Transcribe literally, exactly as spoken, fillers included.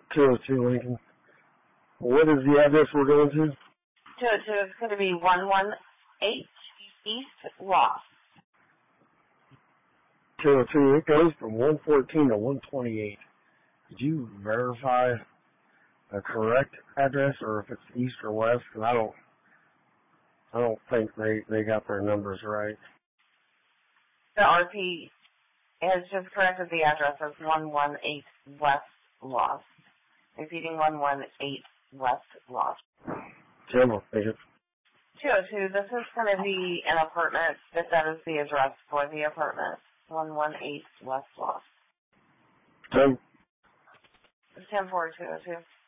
two oh two Lincoln. What is the address we're going to? two oh two is going to be one one eight East Lost. two oh two, it goes from one fourteen to one twenty-eight. Did you verify the correct address, or if it's east or west? Because I don't, I don't think they, they got their numbers right. The R P has just corrected the address as one one eight West Lost. Repeating one one eight West Lost. Jim, I'll take it. two oh two, this is going to be an apartment, if that is the address for the apartment. one one eight West Lost. Jim. ten four two oh two.